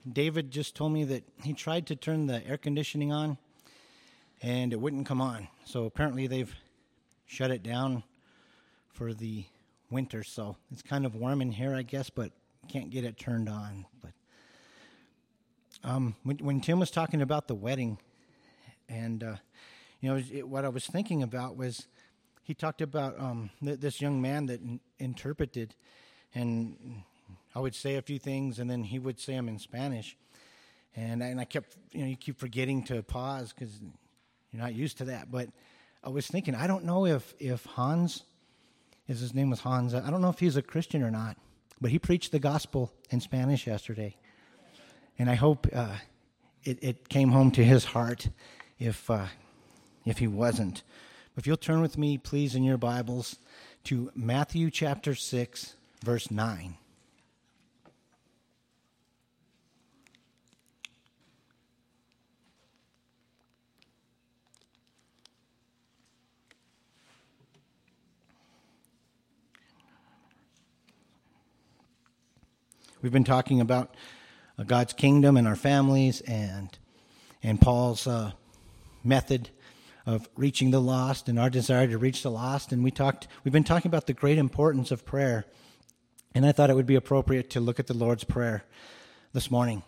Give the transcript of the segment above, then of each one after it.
David just told me that he tried to turn the air conditioning on, and it wouldn't come on. So apparently they've shut it down for the winter. So it's kind of warm in here, I guess, but can't get it turned on. But when Tim was talking about the wedding, and what I was thinking about was he talked about this young man that interpreted, and I would say a few things, and then he would say them in Spanish, and I kept, you keep forgetting to pause because you're not used to that. But I was thinking, I don't know if Hans, his name was Hans, I don't know if he's a Christian or not, but he preached the gospel in Spanish yesterday, and I hope it came home to his heart if he wasn't. If you'll turn with me, please, in your Bibles to Matthew chapter 6, verse 9. We've been talking about God's kingdom and our families and Paul's method of reaching the lost and our desire to reach the lost. And we've been talking about the great importance of prayer. And I thought it would be appropriate to look at the Lord's Prayer this morning.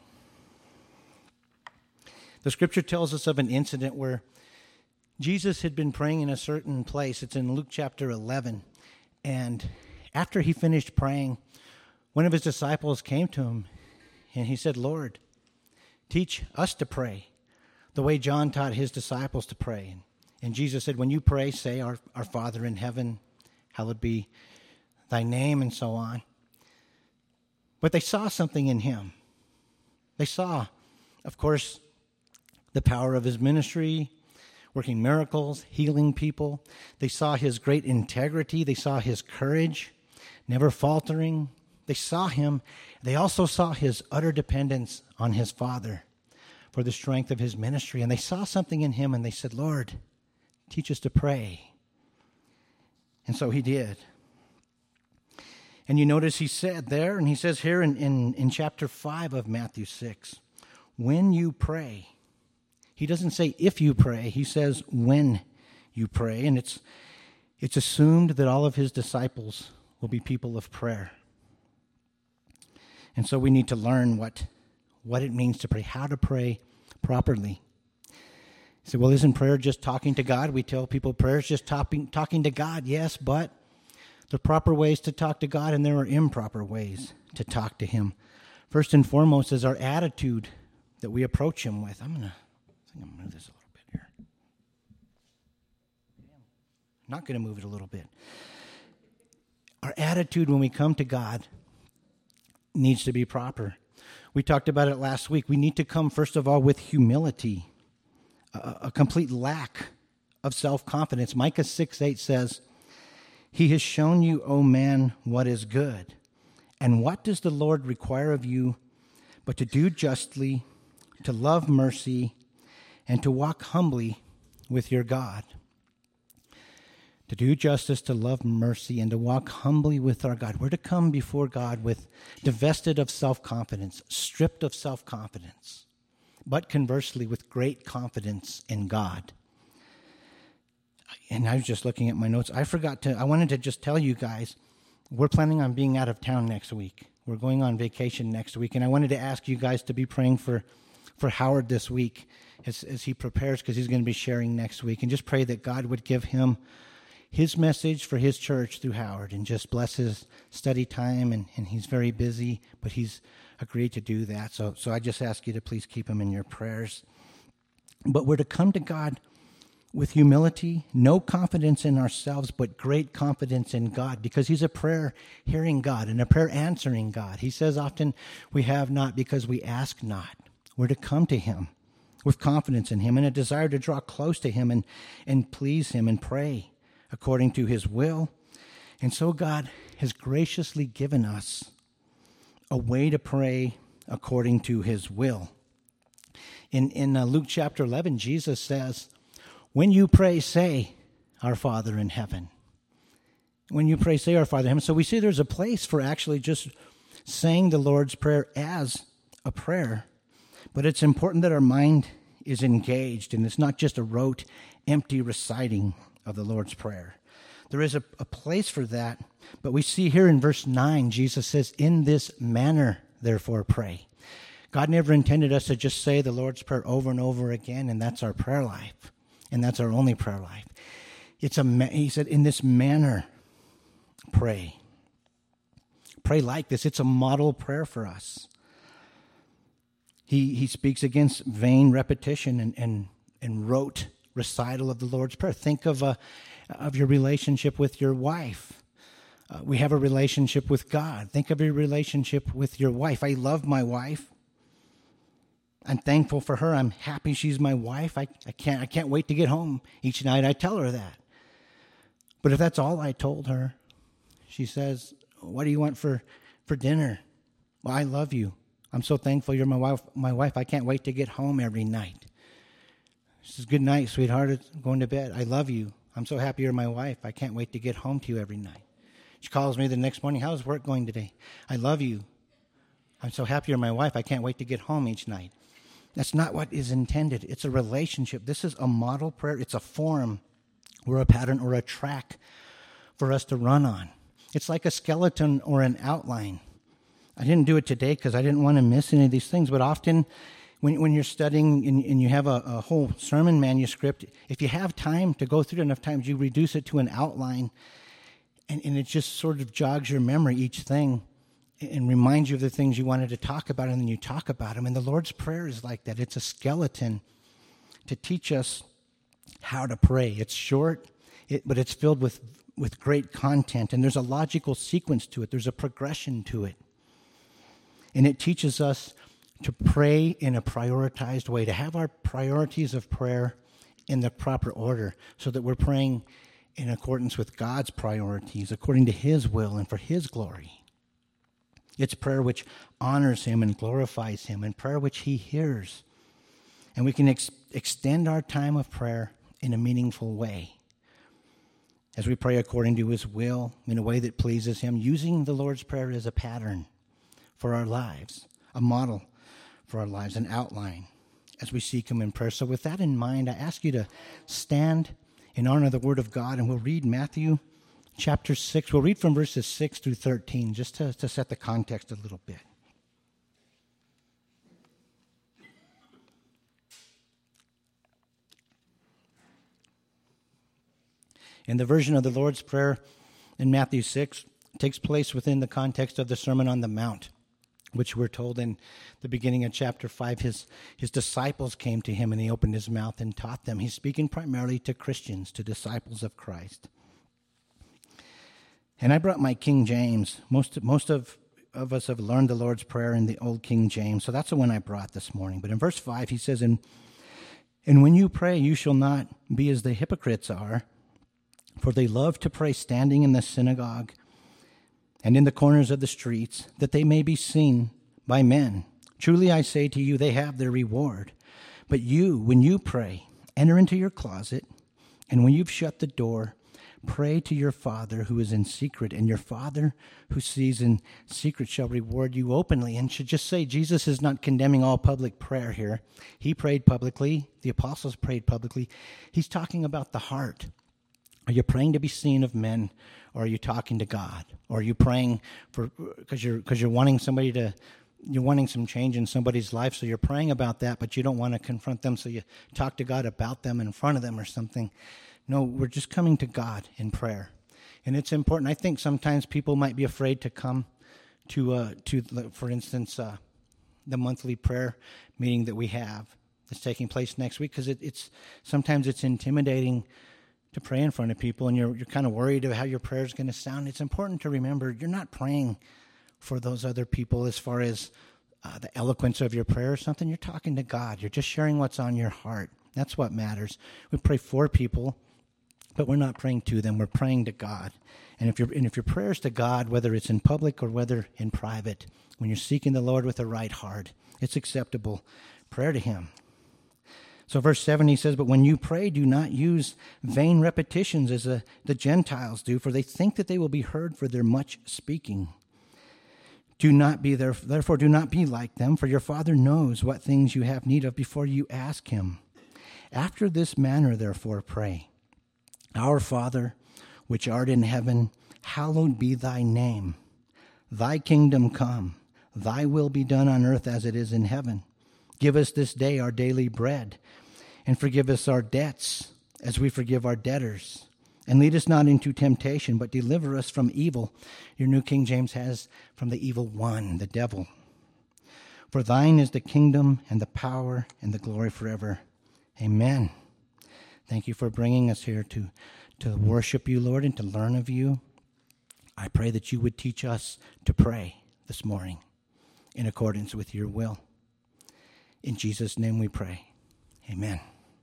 The scripture tells us of an incident where Jesus had been praying in a certain place. It's in Luke chapter 11. And after he finished praying, one of his disciples came to him and he said, "Lord, teach us to pray the way John taught his disciples to pray." And Jesus said, "When you pray, say, our Father in heaven, hallowed be thy name," and so on. But they saw something in him. They saw, of course, the power of his ministry, working miracles, healing people. They saw his great integrity. They saw his courage, never faltering. They saw him. They also saw his utter dependence on his Father for the strength of his ministry. And they saw something in him, and they said, "Lord, teach us to pray." And so he did. And you notice he said there, and he says here in chapter 5 of Matthew 6, when you pray. He doesn't say if you pray. He says when you pray. And it's assumed that all of his disciples will be people of prayer. And so we need to learn what it means to pray, how to pray properly. You say, well, isn't prayer just talking to God? We tell people prayer is just talking to God. Yes, but there are proper ways to talk to God, and there are improper ways to talk to him. First and foremost is our attitude that we approach him with. I'm going to move this a little bit here. I'm not going to move it a little bit. Our attitude when we come to God needs to be proper. We talked about it last week. We need to come, first of all, with humility, a complete lack of self-confidence. Micah 6:8 says, "He has shown you, O man, what is good. And what does the Lord require of you but to do justly, to love mercy, and to walk humbly with your God?" To do justice, to love mercy, and to walk humbly with our God. We're to come before God with divested of self-confidence, stripped of self-confidence, but conversely with great confidence in God. And I was just looking at my notes. I wanted to just tell you guys, we're planning on being out of town next week. We're going on vacation next week, and I wanted to ask you guys to be praying for Howard this week as he prepares, because he's going to be sharing next week, and just pray that God would give him his message for his church through Howard, and just bless his study time, and he's very busy, but he's agreed to do that. So I just ask you to please keep him in your prayers. But we're to come to God with humility, no confidence in ourselves, but great confidence in God, because he's a prayer-hearing God and a prayer-answering God. He says often, we have not because we ask not. We're to come to him with confidence in him and a desire to draw close to him and please him and pray according to his will. And so God has graciously given us a way to pray according to his will. In Luke chapter 11, Jesus says, when you pray, say, our Father in heaven. When you pray, say, our Father in heaven. So we see there's a place for actually just saying the Lord's Prayer as a prayer, but it's important that our mind is engaged and it's not just a rote, empty reciting of the Lord's Prayer. There is a place for that, but we see here in verse 9, Jesus says, "In this manner, therefore, pray." God never intended us to just say the Lord's Prayer over and over again, and that's our prayer life, and that's our only prayer life. He said, "In this manner, pray." Pray like this. It's a model prayer for us. He speaks against vain repetition and rote recital of the Lord's Prayer. Think of your relationship with your wife. We have a relationship with God. Think of your relationship with your wife. I love my wife. I'm thankful for her. I'm happy she's my wife. I can't wait to get home. Each night I tell her that. But if that's all I told her, she says, "What do you want for dinner?" "Well, I love you. I'm so thankful you're my wife. I can't wait to get home every night." She says, "Good night, sweetheart. It's going to bed. I love you. I'm so happy you're my wife. I can't wait to get home to you every night." She calls me the next morning, "How's work going today?" "I love you. I'm so happy you're my wife. I can't wait to get home each night." That's not what is intended. It's a relationship. This is a model prayer. It's a form or a pattern or a track for us to run on. It's like a skeleton or an outline. I didn't do it today because I didn't want to miss any of these things, but often when you're studying and you have a whole sermon manuscript, if you have time to go through it enough times, you reduce it to an outline, and it just sort of jogs your memory, each thing, and reminds you of the things you wanted to talk about, and then you talk about them. And the Lord's Prayer is like that. It's a skeleton to teach us how to pray. It's short, but it's filled with great content, and there's a logical sequence to it. There's a progression to it. And it teaches us to pray in a prioritized way, to have our priorities of prayer in the proper order so that we're praying in accordance with God's priorities, according to His will and for His glory. It's prayer which honors Him and glorifies Him, and prayer which He hears. And we can extend our time of prayer in a meaningful way as we pray according to His will in a way that pleases Him, using the Lord's Prayer as a pattern for our lives, a model for our lives, an outline as we seek Him in prayer. So with that in mind, I ask you to stand in honor of the Word of God, and we'll read Matthew chapter 6. We'll read from verses 6 through 13, just to set the context a little bit. And the version of the Lord's Prayer in Matthew 6 takes place within the context of the Sermon on the Mount, which we're told in the beginning of chapter 5, his disciples came to Him and He opened His mouth and taught them. He's speaking primarily to Christians, to disciples of Christ. And I brought my King James. Most of us have learned the Lord's Prayer in the old King James, so that's the one I brought this morning. But in verse 5, he says, And when you pray, you shall not be as the hypocrites are, for they love to pray standing in the synagogue and in the corners of the streets, that they may be seen by men. Truly I say to you, they have their reward. But you, when you pray, enter into your closet, and when you've shut the door, pray to your Father who is in secret, and your Father who sees in secret shall reward you openly. And should just say, Jesus is not condemning all public prayer here. He prayed publicly. The apostles prayed publicly. He's talking about the heart. Are you praying to be seen of men, or are you talking to God? Or are you praying because you're wanting you're wanting some change in somebody's life, so you're praying about that, but you don't want to confront them, so you talk to God about them in front of them or something? No, we're just coming to God in prayer. And it's important. I think sometimes people might be afraid to come to for instance, the monthly prayer meeting that we have that's taking place next week, because sometimes it's intimidating to pray in front of people, and you're kind of worried about how your prayer is going to sound. It's important to remember you're not praying for those other people as far as the eloquence of your prayer or something. You're talking to God. You're just sharing what's on your heart. That's what matters. We pray for people, but we're not praying to them. We're praying to God. And if your prayer is to God, whether it's in public or whether in private, when you're seeking the Lord with a right heart, it's acceptable prayer to Him. So verse 7, he says, But when you pray, do not use vain repetitions as the Gentiles do, for they think that they will be heard for their much speaking. Therefore do not be like them, for your Father knows what things you have need of before you ask him. After this manner, therefore, pray. Our Father, which art in heaven, hallowed be thy name. Thy kingdom come, thy will be done on earth as it is in heaven. Give us this day our daily bread, and forgive us our debts, as we forgive our debtors. And lead us not into temptation, but deliver us from evil. Your New King James has from the evil one, the devil. For thine is the kingdom and the power and the glory forever. Amen. Thank you for bringing us here to worship you, Lord, and to learn of you. I pray that you would teach us to pray this morning in accordance with your will. In Jesus' name we pray. Amen.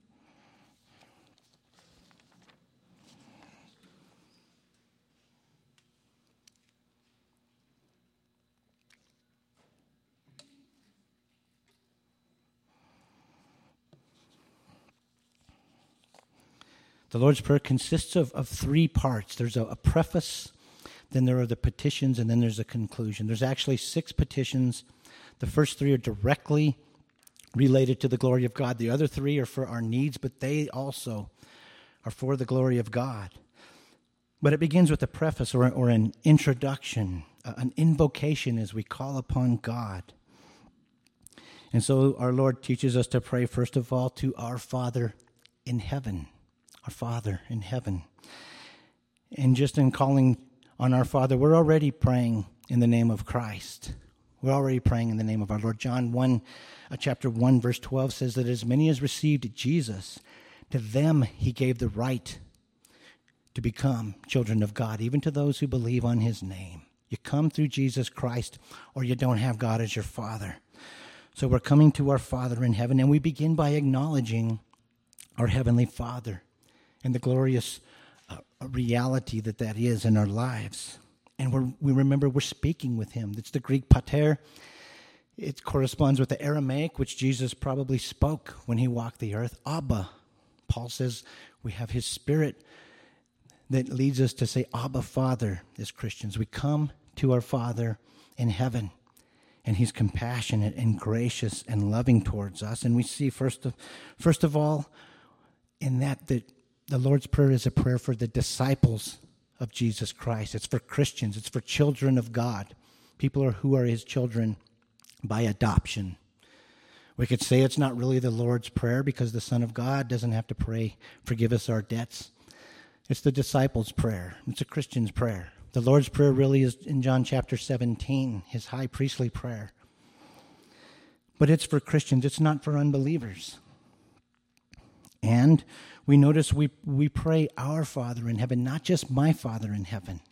The Lord's Prayer consists of three parts. There's a preface, then there are the petitions, and then there's a conclusion. There's actually 6 petitions. The first 3 are directly related to the glory of God. The other 3 are for our needs, but they also are for the glory of God. But it begins with a preface or an introduction, an invocation as we call upon God. And so our Lord teaches us to pray, first of all, to our Father in heaven. Our Father in heaven. And just in calling on our Father, we're already praying in the name of Christ. We're already praying in the name of our Lord. John chapter 1, verse 12 says that as many as received Jesus, to them he gave the right to become children of God, even to those who believe on his name. You come through Jesus Christ, or you don't have God as your Father. So we're coming to our Father in heaven, and we begin by acknowledging our Heavenly Father and the glorious reality that is in our lives. And we remember we're speaking with him. It's the Greek pater. It corresponds with the Aramaic, which Jesus probably spoke when he walked the earth. Abba. Paul says we have his Spirit that leads us to say Abba, Father, as Christians. We come to our Father in heaven, and he's compassionate and gracious and loving towards us. And we see first of all in that the Lord's Prayer is a prayer for the disciples of Jesus Christ. It's for Christians. It's for children of God, people who are his children by adoption. We could say it's not really the Lord's Prayer because the Son of God doesn't have to pray, forgive us our debts. It's the disciples' prayer. It's a Christian's prayer. The Lord's Prayer really is in John chapter 17, his high priestly prayer. But it's for Christians. It's not for unbelievers. And we notice we pray our Father in heaven, not just my Father in heaven.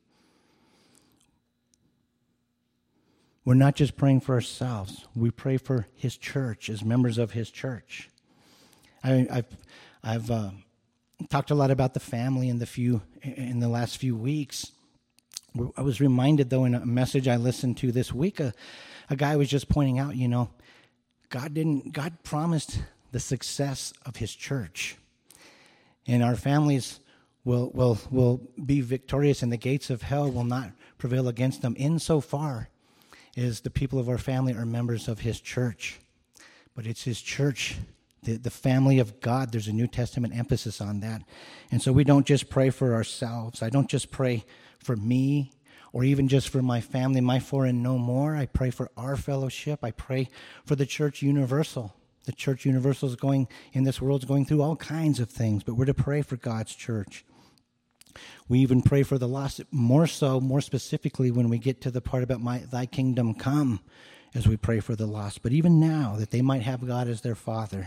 We're not just praying for ourselves. We pray for his church as members of his church. I've talked a lot about the family in the last few weeks. I was reminded, though, in a message I listened to this week, a guy was just pointing out, God promised the success of his church. And our families will be victorious, and the gates of hell will not prevail against them insofar as the people of our family are members of his church. But it's his church, the family of God. There's a New Testament emphasis on that. And so we don't just pray for ourselves. I don't just pray for me or even just for my family, my 4 and no more. I pray for our fellowship. I pray for the church universal. The church universal is going through all kinds of things, but we're to pray for God's church. We even pray for the lost, more specifically when we get to the part about thy kingdom come, as we pray for the lost. But even now, that they might have God as their Father.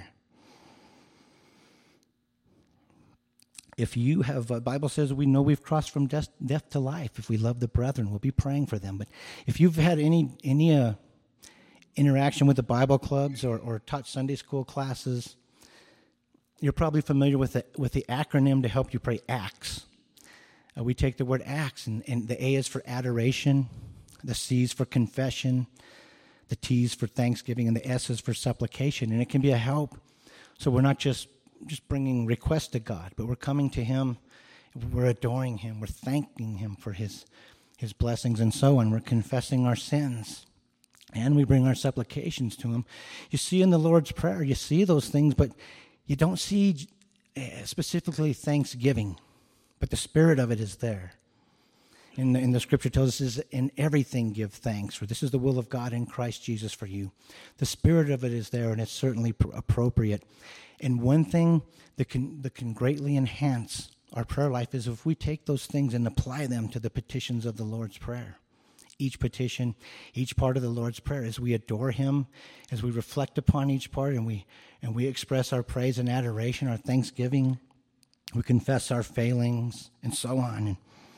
If you have, the Bible says we know we've crossed from death to life. If we love the brethren, we'll be praying for them. But if you've had any interaction with the Bible clubs or taught Sunday school classes, you're probably familiar with the acronym to help you pray ACTS. We take the word ACTS, and the A is for adoration, the C is for confession, the T is for thanksgiving, and the S is for supplication. And it can be a help. So we're not just bringing requests to God, but we're coming to him, we're adoring him, we're thanking him for his his blessings and so on. We're confessing our sins. And we bring our supplications to him. You see in the Lord's Prayer, you see those things, but you don't see specifically thanksgiving. But the spirit of it is there. In the scripture tells us, in everything give thanks, for this is the will of God in Christ Jesus for you. The spirit of it is there, and it's certainly appropriate. And one thing that can greatly enhance our prayer life is if we take those things and apply them to the petitions of the Lord's Prayer. Each petition, each part of the Lord's Prayer, as we adore him, as we reflect upon each part, and we express our praise and adoration, our thanksgiving, we confess our failings, and so on.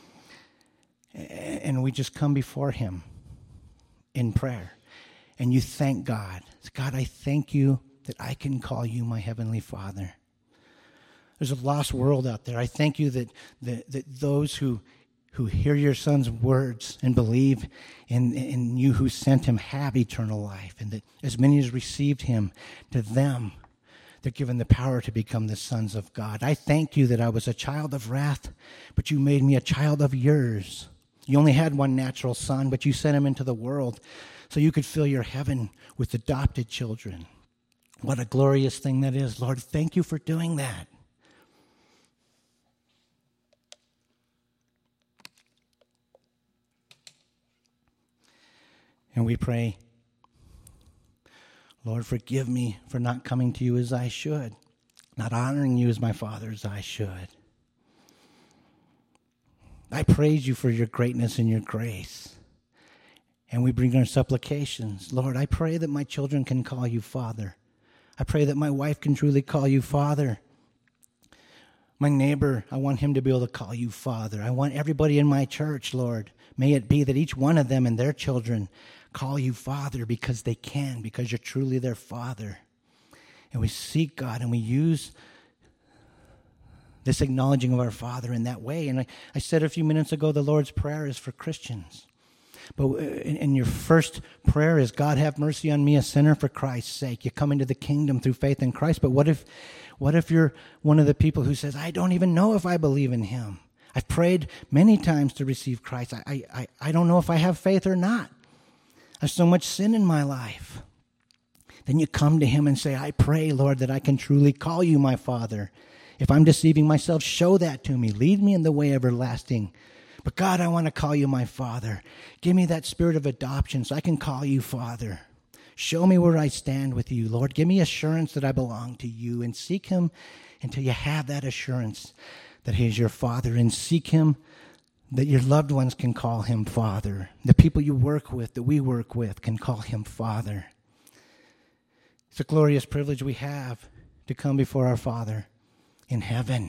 And we just come before him in prayer. And you thank God. God, I thank you that I can call you my heavenly Father. There's a lost world out there. I thank you that those who hear your Son's words and believe in you who sent him have eternal life. And that as many as received him, to them they're given the power to become the sons of God. I thank you that I was a child of wrath, but you made me a child of yours. You only had one natural son, but you sent him into the world so you could fill your heaven with adopted children. What a glorious thing that is. Lord, thank you for doing that. And we pray, Lord, forgive me for not coming to you as I should, not honoring you as my Father as I should. I praise you for your greatness and your grace. And we bring our supplications. Lord, I pray that my children can call you Father. I pray that my wife can truly call you Father. My neighbor, I want him to be able to call you Father. I want everybody in my church, Lord, may it be that each one of them and their children call you Father because they can, because you're truly their Father. And we seek God and we use this acknowledging of our Father in that way. And I said a few minutes ago, the Lord's Prayer is for Christians. But in your first prayer is, God, have mercy on me, a sinner, for Christ's sake. You come into the kingdom through faith in Christ. But what if you're one of the people who says, I don't even know if I believe in him. I've prayed many times to receive Christ. I don't know if I have faith or not. There's so much sin in my life. Then you come to him and say, I pray, Lord, that I can truly call you my Father. If I'm deceiving myself, show that to me. Lead me in the way everlasting. But God, I want to call you my Father. Give me that spirit of adoption so I can call you Father. Show me where I stand with you, Lord. Give me assurance that I belong to you, and seek him until you have that assurance that he is your Father, and seek him that your loved ones can call him Father. The people you work with, that we work with, can call him Father. It's a glorious privilege we have to come before our Father in heaven.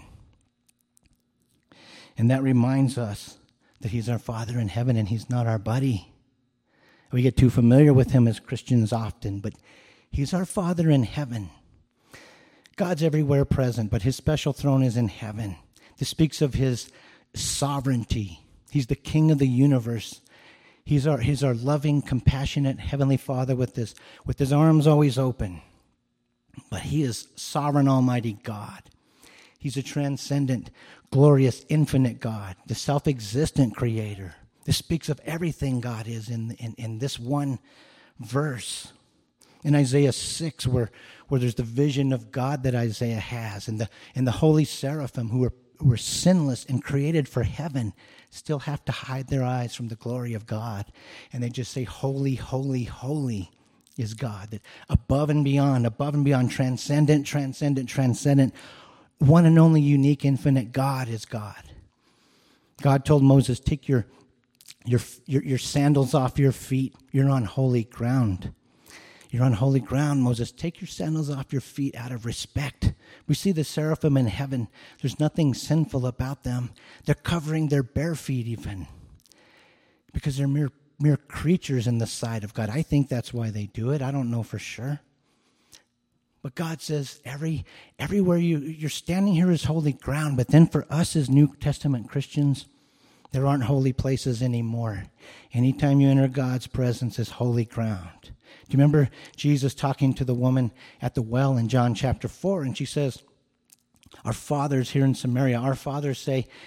And that reminds us that he's our Father in heaven and he's not our buddy. We get too familiar with him as Christians often, but he's our Father in heaven. God's everywhere present, but his special throne is in heaven. This speaks of his sovereignty. He's the King of the universe. He's our loving, compassionate Heavenly Father with his arms always open. But he is sovereign, almighty God. He's a transcendent, glorious, infinite God, the self-existent creator. This speaks of everything God is in this one verse. In Isaiah 6, where there's the vision of God that Isaiah has, and the holy seraphim who are sinless and created for heaven still have to hide their eyes from the glory of God. And they just say, holy, holy, holy is God. That above and beyond, transcendent, one and only unique, infinite God is God. God told Moses, take your sandals off your feet. You're on holy ground. You're on holy ground, Moses. Take your sandals off your feet out of respect. We see the seraphim in heaven. There's nothing sinful about them. They're covering their bare feet even, because they're mere creatures in the sight of God. I think that's why they do it. I don't know for sure. But God says everywhere you're standing here is holy ground. But then for us as New Testament Christians, there aren't holy places anymore. Anytime you enter God's presence is holy ground. Do you remember Jesus talking to the woman at the well in John chapter 4? And she says, our fathers here in Samaria, our fathers say,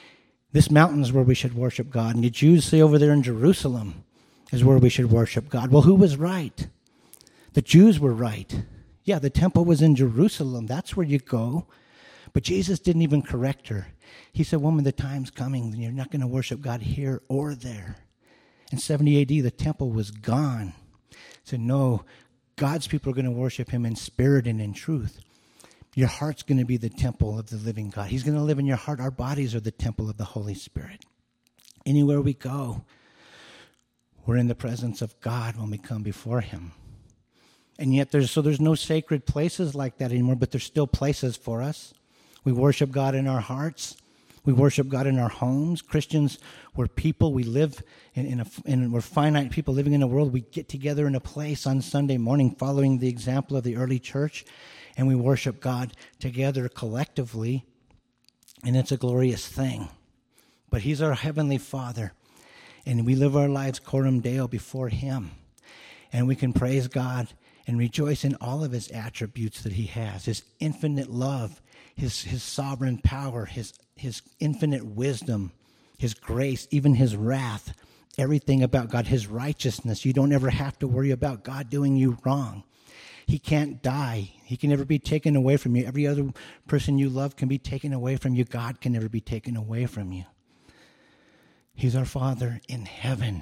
This mountain is where we should worship God. And the Jews say over there in Jerusalem is where we should worship God. Well, who was right? The Jews were right. Yeah, the temple was in Jerusalem. That's where you go. But Jesus didn't even correct her. He said, woman, the time's coming. You're not going to worship God here or there. In 70 AD, the temple was gone. He said, no, God's people are going to worship him in spirit and in truth. Your heart's going to be the temple of the living God. He's going to live in your heart. Our bodies are the temple of the Holy Spirit. Anywhere we go, we're in the presence of God when we come before him. And yet there's no sacred places like that anymore, but there's still places for us. We worship God in our hearts. We worship God in our homes. Christians, we're people. We live we're finite people living in a world. We get together in a place on Sunday morning following the example of the early church, and we worship God together collectively, and it's a glorious thing. But he's our heavenly Father, and we live our lives coram Deo before him, and we can praise God and rejoice in all of his attributes that he has, his infinite love, his sovereign power, his infinite wisdom, his grace, even his wrath, everything about God, his righteousness. You don't ever have to worry about God doing you wrong. He can't die. He can never be taken away from you. Every other person you love can be taken away from you. God can never be taken away from you. He's our Father in heaven.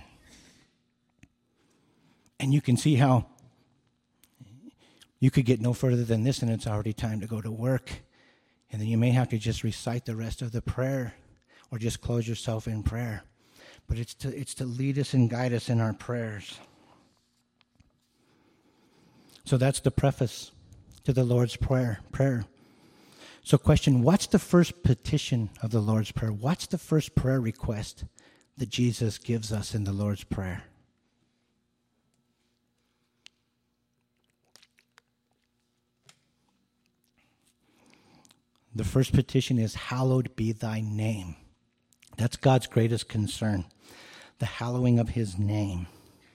And you can see how you could get no further than this, and it's already time to go to work. And then you may have to just recite the rest of the prayer or just close yourself in prayer. But it's to lead us and guide us in our prayers. So that's the preface to the Lord's Prayer. So question, what's the first petition of the Lord's Prayer? What's the first prayer request that Jesus gives us in the Lord's Prayer? The first petition is, hallowed be thy name. That's God's greatest concern, the hallowing of his name.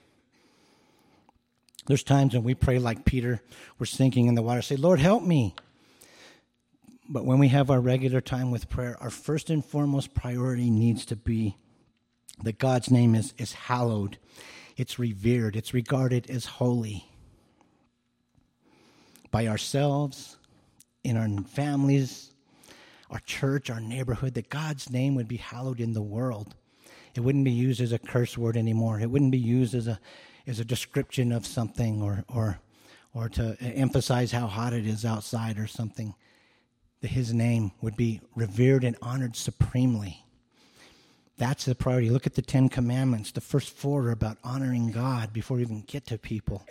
There's times when we pray like Peter, we're sinking in the water, say, Lord, help me. But when we have our regular time with prayer, our first and foremost priority needs to be that God's name is hallowed. It's revered. It's regarded as holy by ourselves, in our families, our church, our neighborhood, that God's name would be hallowed in the world. It wouldn't be used as a curse word anymore. It wouldn't be used as a description of something or to emphasize how hot it is outside or something. That his name would be revered and honored supremely. That's the priority. Look at the 10 Commandments. The first 4 are about honoring God before we even get to people.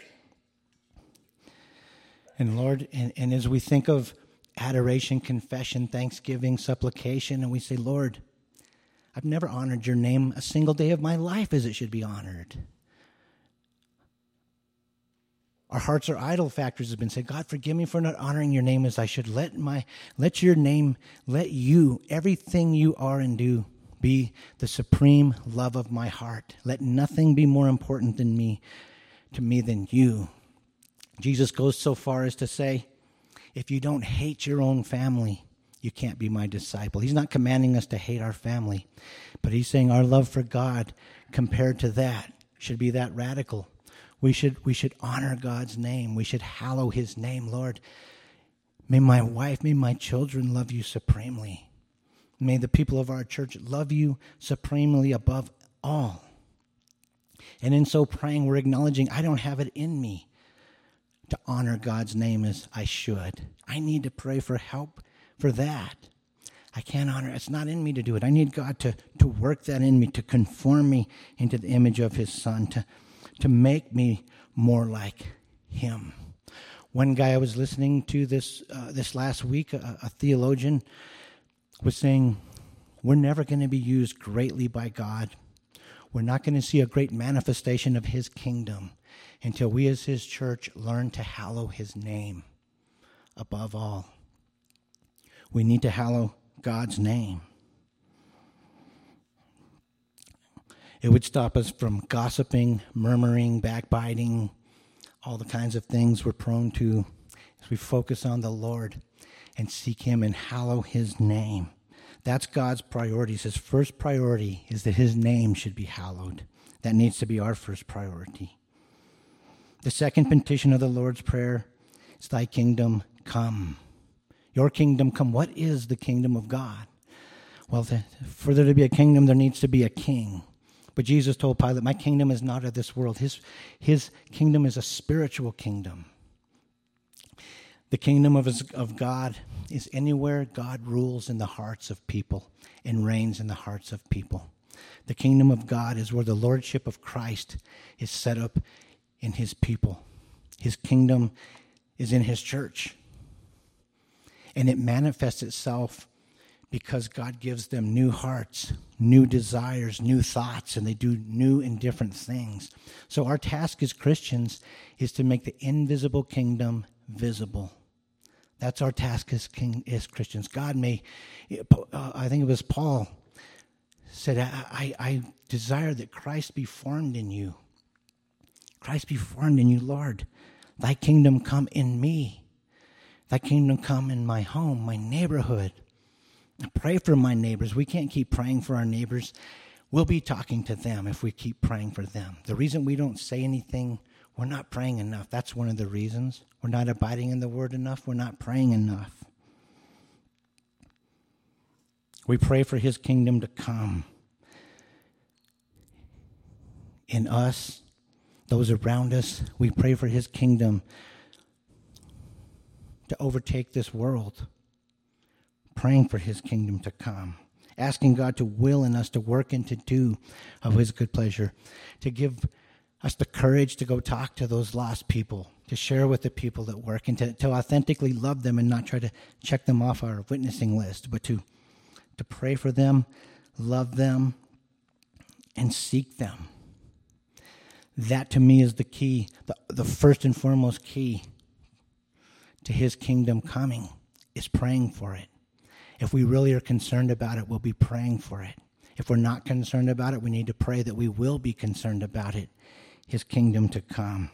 And Lord, and as we think of adoration, confession, thanksgiving, supplication, and we say, Lord, I've never honored your name a single day of my life as it should be honored. Our hearts are idol factors have been said, God, forgive me for not honoring your name as I should. Let your name, let you, everything you are and do, be the supreme love of my heart. Let nothing be more important to me than you. Jesus goes so far as to say, if you don't hate your own family, you can't be my disciple. He's not commanding us to hate our family, but he's saying our love for God compared to that should be that radical. We should honor God's name. We should hallow his name. Lord, may my wife, may my children love you supremely. May the people of our church love you supremely above all. And in so praying, we're acknowledging I don't have it in me to honor God's name as I should. I need to pray for help for that. I can't honor it. It's not in me to do it. I need God to work that in me, to conform me into the image of his Son, to make me more like him. One guy I was listening to this last week, a theologian, was saying, we're never going to be used greatly by God. We're not going to see a great manifestation of his kingdom until we as his church learn to hallow his name above all. We need to hallow God's name. It would stop us from gossiping, murmuring, backbiting, all the kinds of things we're prone to as we focus on the Lord and seek him and hallow his name. That's God's priorities. His first priority is that his name should be hallowed. That needs to be our first priority. The second petition of the Lord's Prayer is, thy kingdom come. Your kingdom come. What is the kingdom of God? Well, for there to be a kingdom, there needs to be a king. But Jesus told Pilate, my kingdom is not of this world. His kingdom is a spiritual kingdom. The kingdom of God is anywhere God rules in the hearts of people and reigns in the hearts of people. The kingdom of God is where the lordship of Christ is set up in his people. His kingdom is in his church. And it manifests itself because God gives them new hearts, new desires, new thoughts, and they do new and different things. So our task as Christians is to make the invisible kingdom visible. That's our task as Christians. God may, I think it was Paul, said, I desire that Christ be formed in you. Christ be formed in you, Lord. Thy kingdom come in me. Thy kingdom come in my home, my neighborhood. I pray for my neighbors. We can't keep praying for our neighbors. We'll be talking to them if we keep praying for them. The reason we don't say anything, we're not praying enough. That's one of the reasons. We're not abiding in the word enough. We're not praying enough. We pray for his kingdom to come in us, those around us. We pray for his kingdom to overtake this world. Praying for his kingdom to come. Asking God to will in us to work and to do of his good pleasure. To give us the courage to go talk to those lost people. To share with the people that work. And to authentically love them and not try to check them off our witnessing list. But to pray for them, love them, and seek them. That to me is the key. The first and foremost key to his kingdom coming is praying for it. If we really are concerned about it, we'll be praying for it. If we're not concerned about it, we need to pray that we will be concerned about it, his kingdom to come.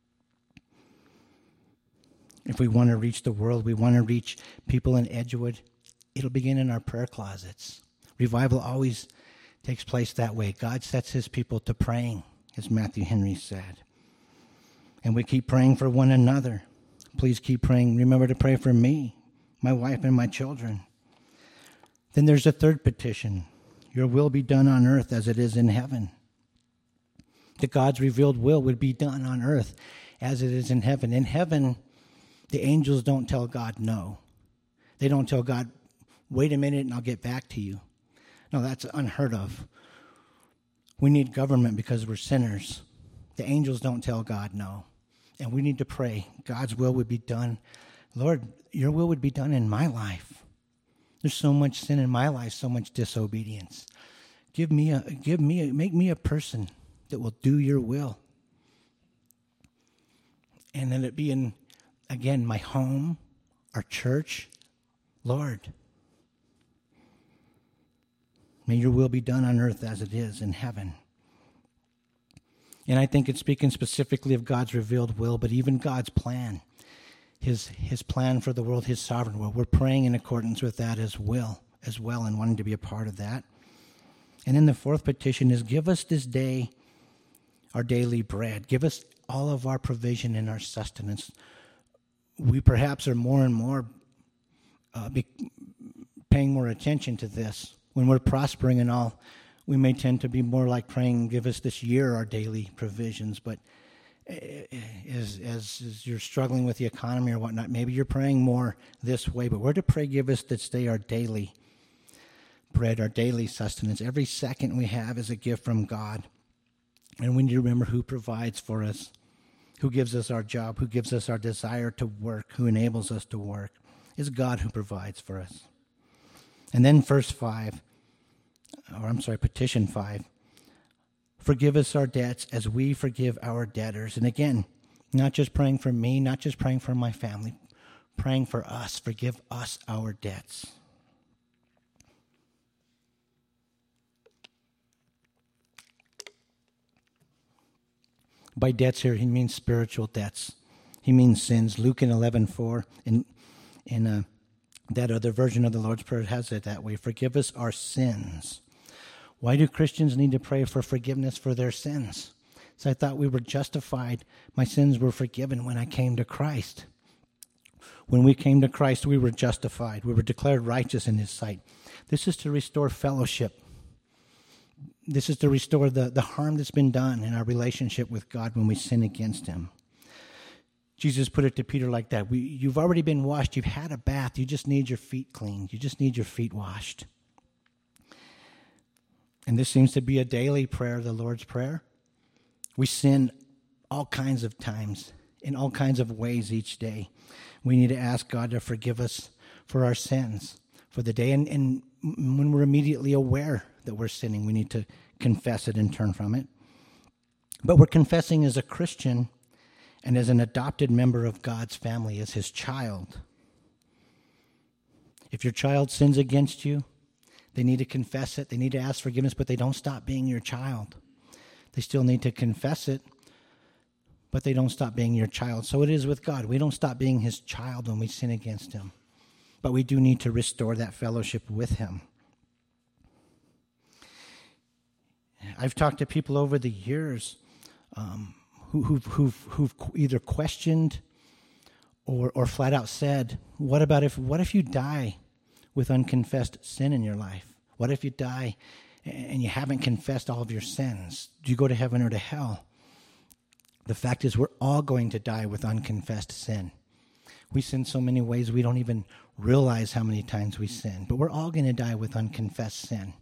If we want to reach the world, we want to reach people in Edgewood, it'll begin in our prayer closets. Revival always takes place that way. God sets his people to praying, as Matthew Henry said. And we keep praying for one another. Please keep praying. Remember to pray for me, my wife, and my children. Then there's a third petition. Your will be done on earth as it is in heaven. That God's revealed will would be done on earth as it is in heaven. In heaven, the angels don't tell God no. They don't tell God, wait a minute and I'll get back to you. No, that's unheard of. We need government because we're sinners. The angels don't tell God no. And we need to pray God's will would be done. Lord, your will would be done in my life. There's so much sin in my life, so much disobedience. Make me a person that will do your will. And then it be in, again, my home, our church. Lord, may your will be done on earth as it is in heaven. And I think it's speaking specifically of God's revealed will, but even God's plan. His plan for the world, his sovereign will. We're praying in accordance with that as well, and wanting to be a part of that. And then the fourth petition is, give us this day our daily bread. Give us all of our provision and our sustenance. We perhaps are more and more paying more attention to this. When we're prospering and all, we may tend to be more like praying, give us this year our daily provisions, but as you're struggling with the economy or whatnot, maybe you're praying more this way, but we're to pray, give us this day our daily bread, our daily sustenance. Every second we have is a gift from God. And we need to remember who provides for us, who gives us our job, who gives us our desire to work, who enables us to work. It's God who provides for us. And then petition 5. Forgive us our debts as we forgive our debtors. And again, not just praying for me, not just praying for my family, praying for us. Forgive us our debts. By debts here, he means spiritual debts. He means sins. Luke in 11:4, in That other version of the Lord's Prayer has it that way. Forgive us our sins. Why do Christians need to pray for forgiveness for their sins? So I thought we were justified. My sins were forgiven when I came to Christ. When we came to Christ, we were justified. We were declared righteous in his sight. This is to restore fellowship. This is to restore the harm that's been done in our relationship with God when we sin against him. Jesus put it to Peter like that. You've already been washed. You've had a bath. You just need your feet cleaned. You just need your feet washed. And this seems to be a daily prayer, the Lord's Prayer. We sin all kinds of times, in all kinds of ways each day. We need to ask God to forgive us for our sins for the day. And when we're immediately aware that we're sinning, we need to confess it and turn from it. But we're confessing as a Christian and as an adopted member of God's family, as his child. If your child sins against you, they need to confess it. They need to ask forgiveness, but they don't stop being your child. They still need to confess it, but they don't stop being your child. So it is with God. We don't stop being his child when we sin against him, but we do need to restore that fellowship with him. I've talked to people over the years who've either questioned or flat out said, what if you die with unconfessed sin in your life? What if you die and you haven't confessed all of your sins? Do you go to heaven or to hell? The fact is, we're all going to die with unconfessed sin. We sin so many ways we don't even realize how many times we sin, but we're all going to die with unconfessed sin.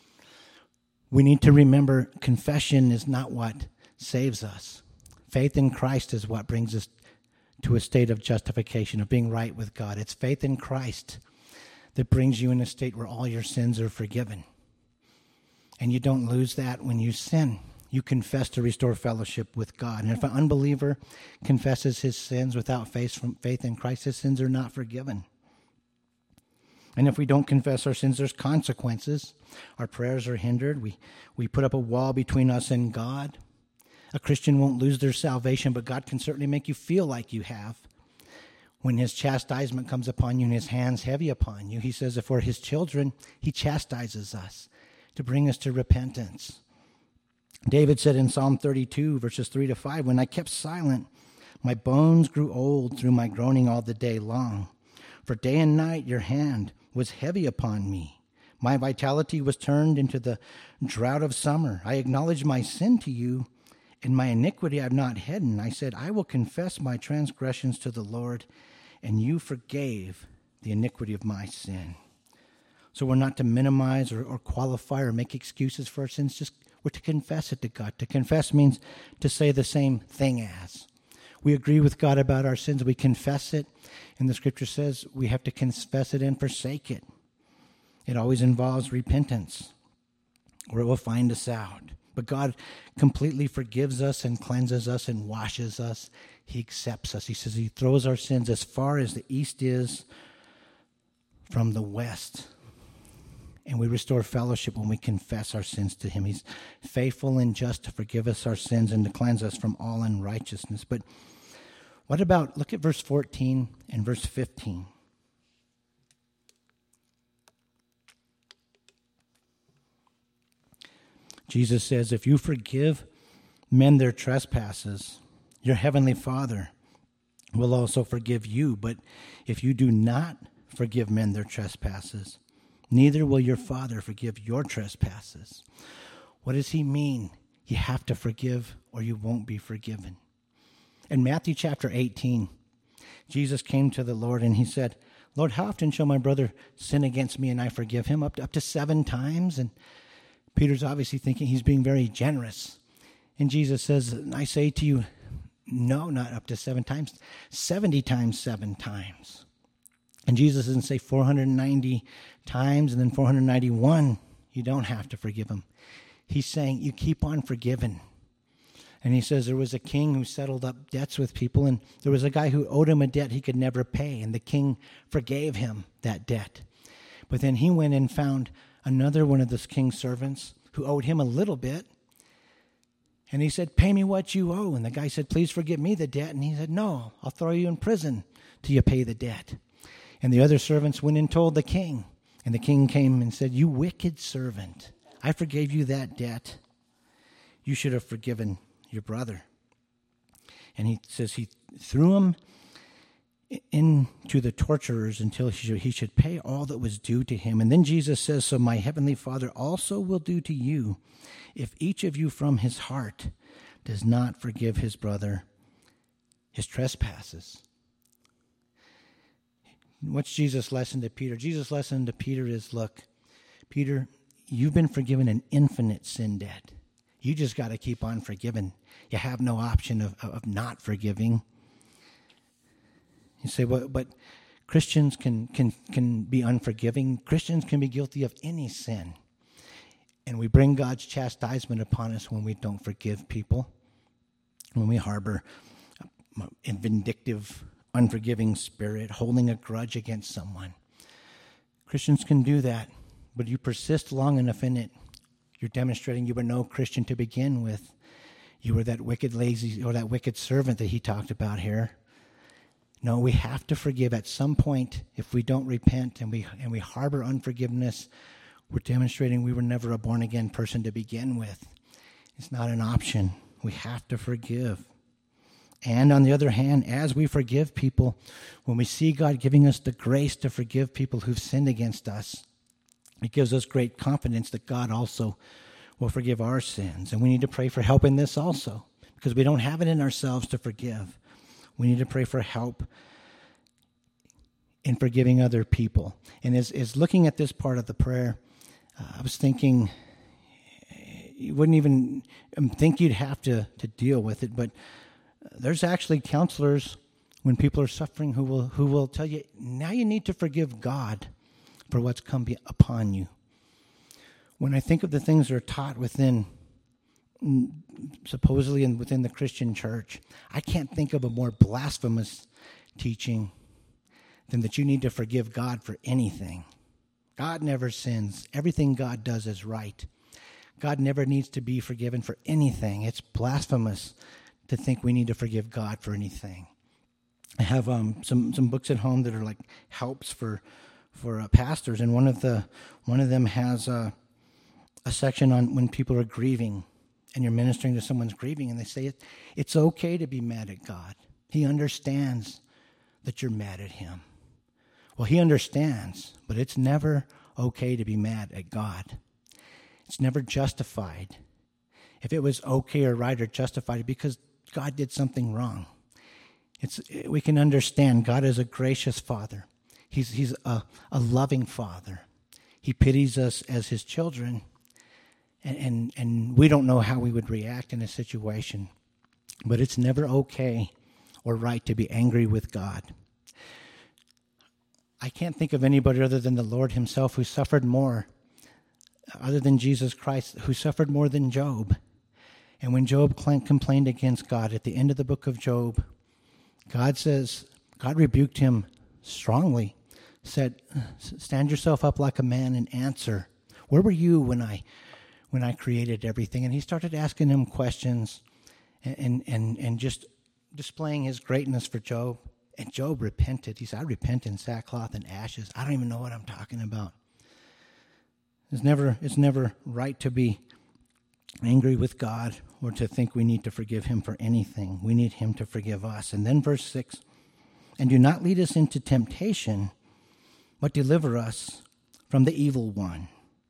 We need to remember confession is not what saves us. Faith in Christ is what brings us to a state of justification, of being right with God. It's faith in Christ that brings you in a state where all your sins are forgiven. And you don't lose that when you sin. You confess to restore fellowship with God. And if an unbeliever confesses his sins without faith in Christ, his sins are not forgiven. And if we don't confess our sins, there's consequences. Our prayers are hindered. We put up a wall between us and God. A Christian won't lose their salvation, but God can certainly make you feel like you have. When his chastisement comes upon you and his hand's heavy upon you, he says if we're his children, he chastises us to bring us to repentance. David said in Psalm 32, verses 3-5, when I kept silent, my bones grew old through my groaning all the day long. For day and night your hand was heavy upon me. My vitality was turned into the drought of summer. I acknowledged my sin to you, and my iniquity I have not hidden. I said, I will confess my transgressions to the Lord, and you forgave the iniquity of my sin. So we're not to minimize or qualify or make excuses for our sins. We're to confess it to God. To confess means to say the same thing as. We agree with God about our sins. We confess it. And the scripture says we have to confess it and forsake it. It always involves repentance, or it will find us out. But God completely forgives us and cleanses us and washes us. He accepts us. He says he throws our sins as far as the east is from the west. And we restore fellowship when we confess our sins to him. He's faithful and just to forgive us our sins and to cleanse us from all unrighteousness. But what about, look at verse 14 and verse 15. Jesus says, if you forgive men their trespasses, your heavenly Father will also forgive you. But if you do not forgive men their trespasses, neither will your Father forgive your trespasses. What does he mean? You have to forgive or you won't be forgiven. In Matthew chapter 18, Jesus came to the Lord and he said, Lord, how often shall my brother sin against me and I forgive him? Up to 7 times? And Peter's obviously thinking he's being very generous. And Jesus says, I say to you, no, not up to 7 times, 70 times 7 times. And Jesus doesn't say 490 times and then 491, you don't have to forgive him. He's saying you keep on forgiving. And he says there was a king who settled up debts with people, and there was a guy who owed him a debt he could never pay, and the king forgave him that debt. But then he went and found another one of this king's servants who owed him a little bit, and he said, pay me what you owe. And the guy said, please forgive me the debt. And he said, no, I'll throw you in prison till you pay the debt. And the other servants went and told the king. And the king came and said, "You wicked servant, I forgave you that debt. You should have forgiven your brother." And he says he threw him into the torturers until he should pay all that was due to him. And then Jesus says, "So my heavenly Father also will do to you if each of you from his heart does not forgive his brother his trespasses." What's Jesus' lesson to Peter? Jesus' lesson to Peter is, look, Peter, you've been forgiven an infinite sin debt. You just got to keep on forgiving. You have no option of not forgiving. You say, well, but Christians can be unforgiving. Christians can be guilty of any sin. And we bring God's chastisement upon us when we don't forgive people, when we harbor a vindictive, unforgiving spirit, holding a grudge against someone. Christians can do that, but you persist long enough in it, you're demonstrating you were no Christian to begin with. You were that wicked, lazy, or that wicked servant that he talked about here. No, we have to forgive at some point. If we don't repent and we harbor unforgiveness, we're demonstrating we were never a born-again person to begin with. It's not an option. We have to forgive. And on the other hand, as we forgive people, when we see God giving us the grace to forgive people who've sinned against us, it gives us great confidence that God also will forgive our sins. And we need to pray for help in this also, because we don't have it in ourselves to forgive. We need to pray for help in forgiving other people. And as looking at this part of the prayer, I was thinking, you wouldn't even think you'd have to deal with it, but there's actually counselors when people are suffering who will tell you, now you need to forgive God for what's come upon you. When I think of the things that are taught supposedly within the Christian church, I can't think of a more blasphemous teaching than that you need to forgive God for anything. God never sins. Everything God does is right. God never needs to be forgiven for anything. It's blasphemous to think we need to forgive God for anything. I have some books at home that are like helps for pastors, and one of them has a section on when people are grieving, and you're ministering to someone's grieving, and they say it's okay to be mad at God. He understands that you're mad at him. Well, he understands, but it's never okay to be mad at God. It's never justified. If it was okay or right or justified, because God did something wrong. We can understand God is a gracious Father. He's a loving Father. He pities us as his children, and we don't know how we would react in a situation. But it's never okay or right to be angry with God. I can't think of anybody other than the Lord himself who suffered more, other than Jesus Christ, who suffered more than Job. And when Job complained against God at the end of the book of Job, God rebuked him strongly, said, "Stand yourself up like a man and answer. Where were you when I created everything?" And he started asking him questions and just displaying his greatness for Job. And Job repented. He said, "I repent in sackcloth and ashes. I don't even know what I'm talking about." It's never right to be angry with God or to think we need to forgive him for anything. We need him to forgive us. And then verse 6, "And do not lead us into temptation, but deliver us from the evil one."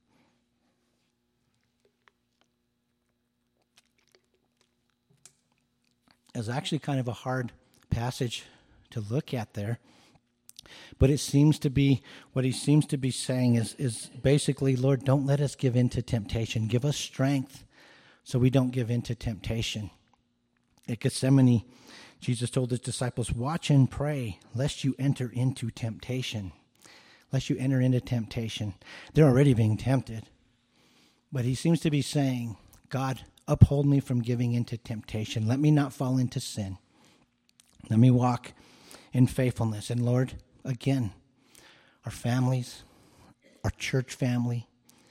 It's actually kind of a hard passage to look at there. But it seems to be, what he seems to be saying is basically, Lord, don't let us give in to temptation. Give us strength so we don't give in to temptation. At Gethsemane, Jesus told his disciples, "Watch and pray, lest you enter into temptation." Lest you enter into temptation. They're already being tempted. But he seems to be saying, God, uphold me from giving into temptation. Let me not fall into sin. Let me walk in faithfulness. And Lord, again, our families, our church family,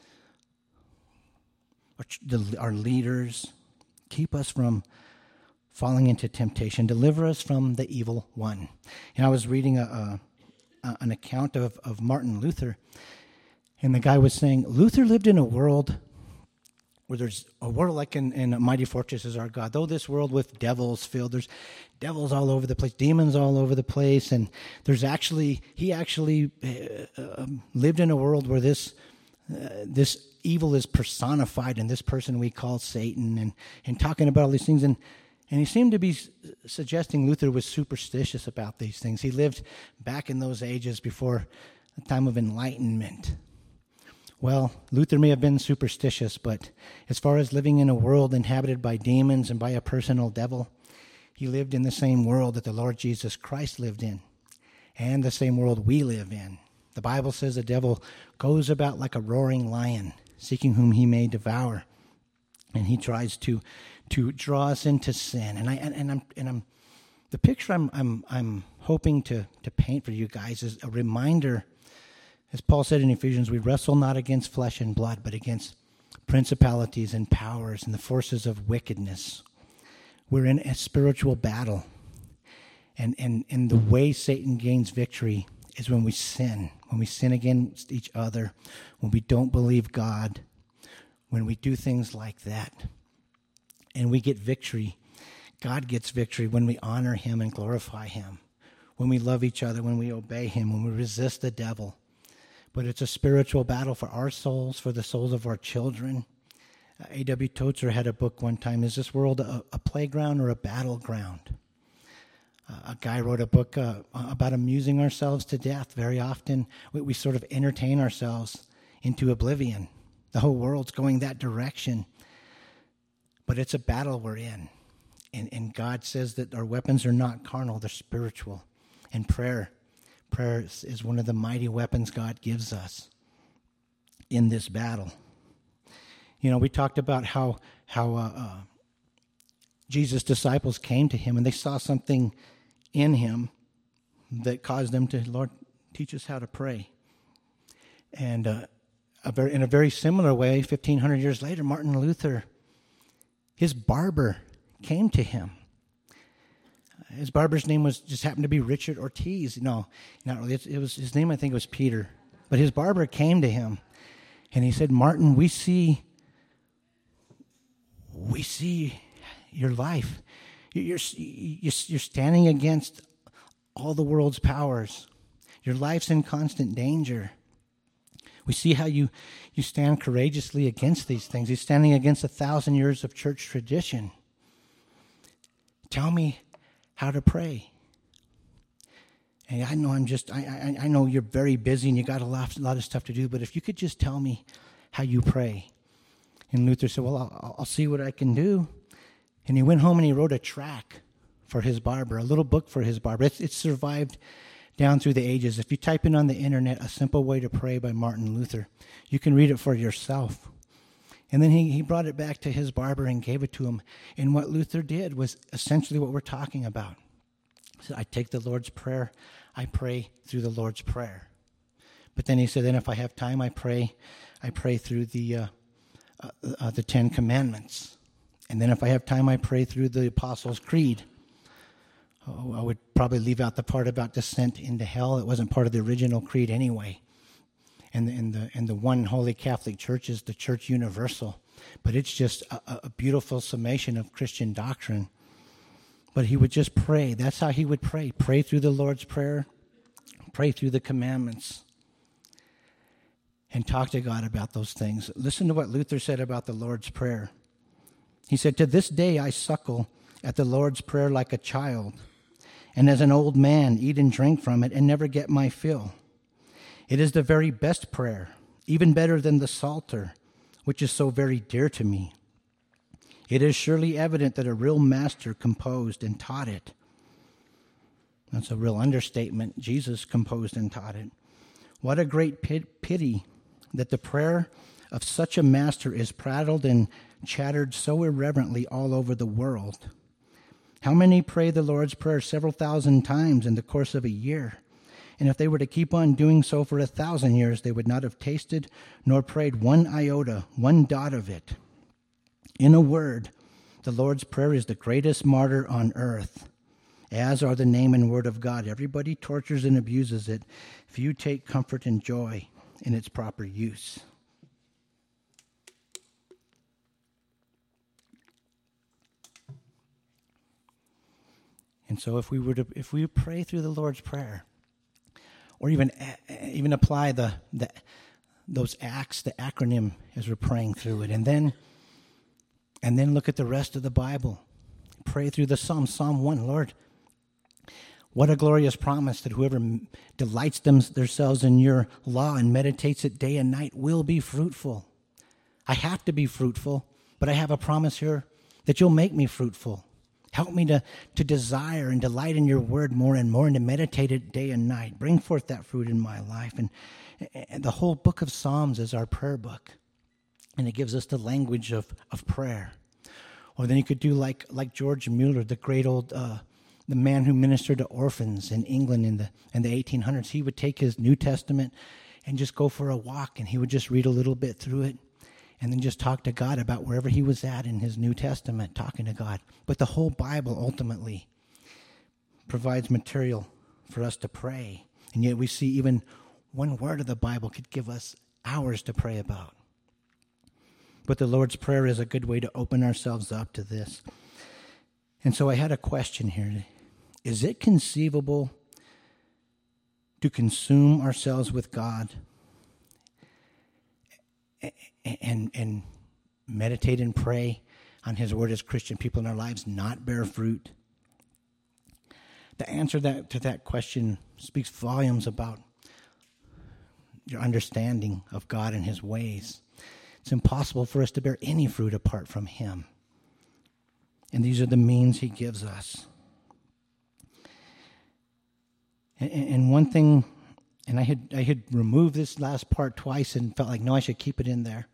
our leaders, keep us from falling into temptation. Deliver us from the evil one. And I was reading an account of Martin Luther, and the guy was saying Luther lived in a world where there's a world like in a Mighty Fortress is Our God. Though this world with devils filled, there's devils all over the place, demons all over the place, and he actually lived in a world where this evil is personified in this person we call Satan, and talking about all these things, and he seemed to be suggesting Luther was superstitious about these things. He lived back in those ages before the time of enlightenment. Well, Luther may have been superstitious, but as far as living in a world inhabited by demons and by a personal devil, he lived in the same world that the Lord Jesus Christ lived in, and the same world we live in. The Bible says the devil goes about like a roaring lion, seeking whom he may devour, and he tries to draw us into sin. And the picture I'm hoping to paint for you guys is a reminder. As Paul said in Ephesians, we wrestle not against flesh and blood, but against principalities and powers and the forces of wickedness. We're in a spiritual battle. And the way Satan gains victory is when we sin against each other, when we don't believe God, when we do things like that. And we get victory. God gets victory when we honor him and glorify him, when we love each other, when we obey him, when we resist the devil. But it's a spiritual battle for our souls, for the souls of our children. A.W. Tozer had a book one time, Is This World a Playground or a Battleground? A guy wrote a book about amusing ourselves to death. Very often we sort of entertain ourselves into oblivion. The whole world's going that direction. But it's a battle we're in. And God says that our weapons are not carnal, they're spiritual. And prayer is one of the mighty weapons God gives us in this battle. You know, we talked about how Jesus' disciples came to him and they saw something in him that caused them to, Lord, teach us how to pray. And in a very similar way, 1,500 years later, Martin Luther, his barber came to him. His barber's name just happened to be Richard Ortiz. No, not really. It was his name. I think it was Peter. But his barber came to him, and he said, "Martin, we see your life. You're standing against all the world's powers. Your life's in constant danger. We see how you stand courageously against these things. You're standing against 1,000 years of church tradition. Tell me how to pray." And I know I know you're very busy and you got a lot of stuff to do, but if you could just tell me how you pray. And Luther said, "Well, I'll see what I can do." And he went home and he wrote a tract for his barber, a little book for his barber. It's survived down through the ages. If you type in on the internet, A Simple Way to Pray by Martin Luther, you can read it for yourself. And then he brought it back to his barber and gave it to him. And what Luther did was essentially what we're talking about. He said, I take the Lord's Prayer, I pray through the Lord's Prayer. But then he said, then if I have time, I pray through the 10 Commandments. And then if I have time, I pray through the Apostles' Creed. I would probably leave out the part about descent into hell. It wasn't part of the original creed anyway. And the one Holy Catholic Church is the Church Universal. But it's just a beautiful summation of Christian doctrine. But he would just pray. That's how he would pray. Pray through the Lord's Prayer. Pray through the commandments. And talk to God about those things. Listen to what Luther said about the Lord's Prayer. He said, "To this day I suckle at the Lord's Prayer like a child, and as an old man eat and drink from it and never get my fill. It is the very best prayer, even better than the Psalter, which is so very dear to me. It is surely evident that a real master composed and taught it." That's a real understatement. Jesus composed and taught it. What a great pity that the prayer of such a master is prattled and chattered so irreverently all over the world. How many pray the Lord's Prayer several thousand times in the course of a year? And if they were to keep on doing so for 1,000 years, they would not have tasted nor prayed one iota, one dot of it. In a word, the Lord's Prayer is the greatest martyr on earth. as are the name and word of God. Everybody tortures and abuses it. Few take comfort and joy in its proper use. And so if we pray through the Lord's Prayer, or even apply those acts, the acronym as we're praying through it, and then look at the rest of the Bible. Pray through the Psalm 1, Lord, what a glorious promise that whoever delights themselves in your law and meditates it day and night will be fruitful. I have to be fruitful, but I have a promise here that you'll make me fruitful. Help me to desire and delight in your word more and more and to meditate it day and night. Bring forth that fruit in my life. And the whole book of Psalms is our prayer book. And it gives us the language of prayer. Or then you could do like George Mueller, the great old, the man who ministered to orphans in England in the 1800s. He would take his New Testament and just go for a walk, and he would just read a little bit through it. And then just talk to God about wherever he was at in his New Testament, talking to God. But the whole Bible ultimately provides material for us to pray. And yet we see even one word of the Bible could give us hours to pray about. But the Lord's Prayer is a good way to open ourselves up to this. And so I had a question here. Is it conceivable to consume ourselves with God and meditate and pray on his word as Christian people in our lives, not bear fruit? The answer to that question speaks volumes about your understanding of God and his ways. It's impossible for us to bear any fruit apart from him. And these are the means he gives us. And one thing, and I had removed this last part twice and felt like, no, I should keep it in there.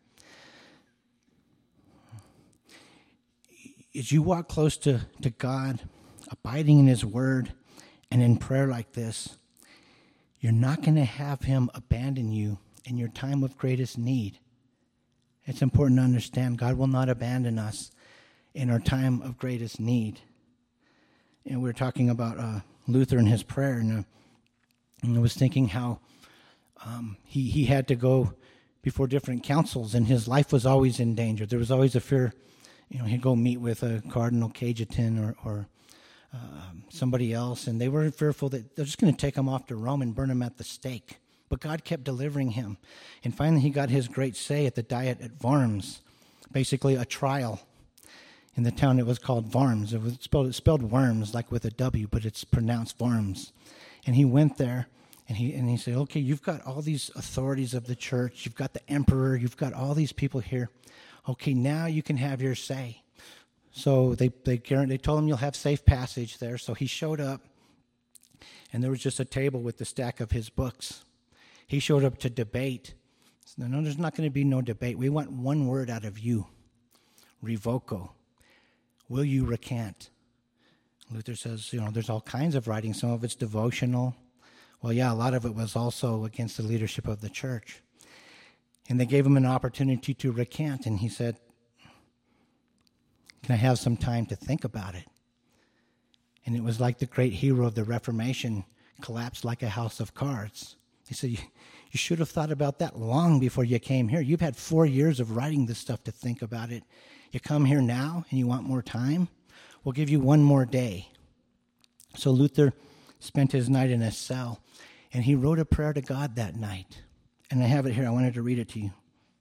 As you walk close to God, abiding in his word, and in prayer like this, you're not going to have him abandon you in your time of greatest need. It's important to understand God will not abandon us in our time of greatest need. And we were talking about Luther and his prayer, and I was thinking how he had to go before different councils, and his life was always in danger. There was always a fear. He'd go meet with a Cardinal Cajetan or somebody else, and they were fearful that they're just going to take him off to Rome and burn him at the stake. But God kept delivering him. And finally he got his great say at the Diet at Worms, basically a trial. In the town it was called Worms. It's spelled worms, like with a W, but it's pronounced Worms. And he went there, and he said, okay, you've got all these authorities of the church. You've got the emperor. You've got all these people here. Okay, now you can have your say. So they told him you'll have safe passage there. So he showed up, and there was just a table with the stack of his books. He showed up to debate. No, there's not going to be no debate. We want one word out of you. Revoco. Will you recant? Luther says, there's all kinds of writing. Some of it's devotional. Well, yeah, a lot of it was also against the leadership of the church. And they gave him an opportunity to recant, and he said, can I have some time to think about it? And it was like the great hero of the Reformation collapsed like a house of cards. He said, you should have thought about that long before you came here. You've had 4 years of writing this stuff to think about it. You come here now and you want more time? We'll give you one more day. So Luther spent his night in a cell, and he wrote a prayer to God that night. And I have it here. I wanted to read it to you.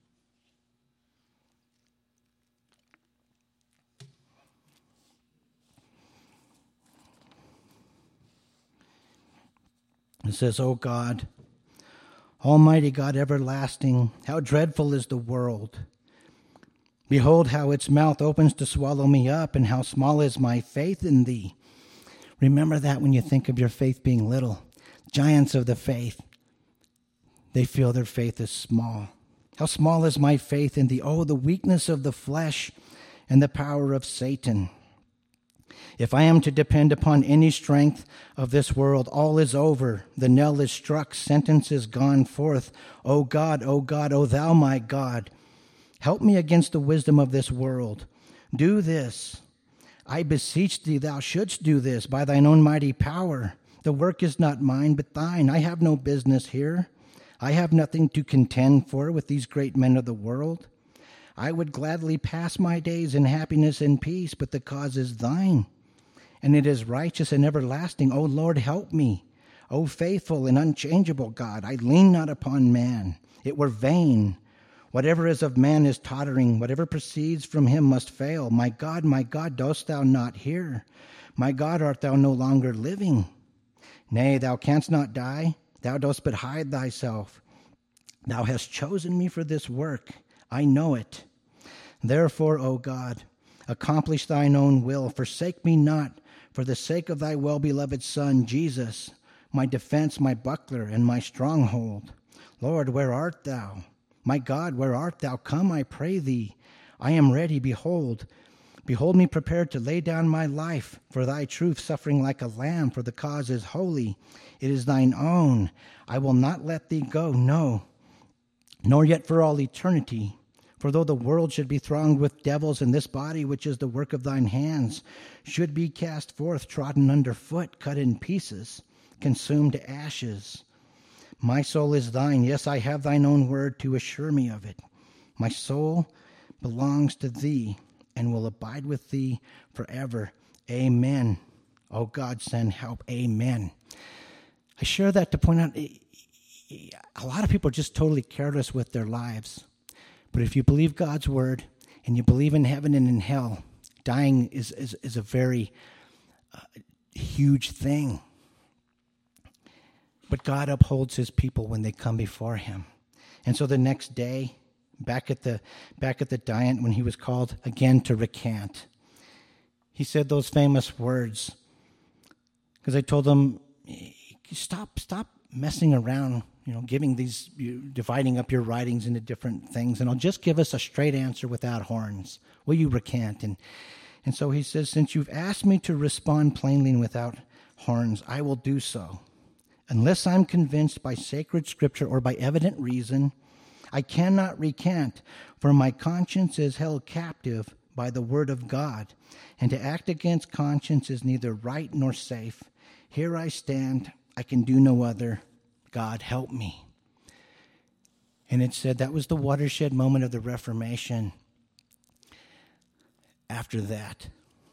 It says, O God, Almighty God, everlasting, how dreadful is the world. Behold how its mouth opens to swallow me up, and how small is my faith in thee. Remember that when you think of your faith being little. Giants of the faith, they feel their faith is small. How small is my faith in thee. Oh, the weakness of the flesh and the power of Satan. If I am to depend upon any strength of this world, all is over. The knell is struck, sentence is gone forth. O God, O thou my God, help me against the wisdom of this world. Do this, I beseech thee, thou shouldst do this by thine own mighty power. The work is not mine, but thine. I have no business here. I have nothing to contend for with these great men of the world. I would gladly pass my days in happiness and peace, but the cause is thine, and it is righteous and everlasting. O Lord, help me. O faithful and unchangeable God, I lean not upon man. It were vain. Whatever is of man is tottering. Whatever proceeds from him must fail. My God, dost thou not hear? My God, art thou no longer living? Nay, thou canst not die. Thou dost but hide thyself. Thou hast chosen me for this work. I know it. Therefore, O God, accomplish thine own will. Forsake me not for the sake of thy well-beloved Son, Jesus, my defense, my buckler, and my stronghold. Lord, where art thou? My God, where art thou? Come, I pray thee. I am ready. Behold me prepared to lay down my life for thy truth, suffering like a lamb, for the cause is holy. It is thine own. I will not let thee go, no, nor yet for all eternity. For though the world should be thronged with devils, and this body, which is the work of thine hands, should be cast forth, trodden under foot, cut in pieces, consumed to ashes. My soul is thine. Yes, I have thine own word to assure me of it. My soul belongs to thee and will abide with thee forever. Amen. Oh God, send help. Amen. I share that to point out a lot of people are just totally careless with their lives. But if you believe God's word and you believe in heaven and in hell, dying is a very huge thing. But God upholds his people when they come before him. And so the next day, back at the Diant, when he was called again to recant, he said those famous words. Because I told him, stop messing around, giving these, dividing up your writings into different things, and I'll just give us a straight answer without horns. Will you recant? And so he says, since you've asked me to respond plainly and without horns, I will do so. Unless I'm convinced by sacred scripture or by evident reason, I cannot recant, for my conscience is held captive by the word of God, and to act against conscience is neither right nor safe. Here I stand, I can do no other. God, help me. And it said that was the watershed moment of the Reformation. After that,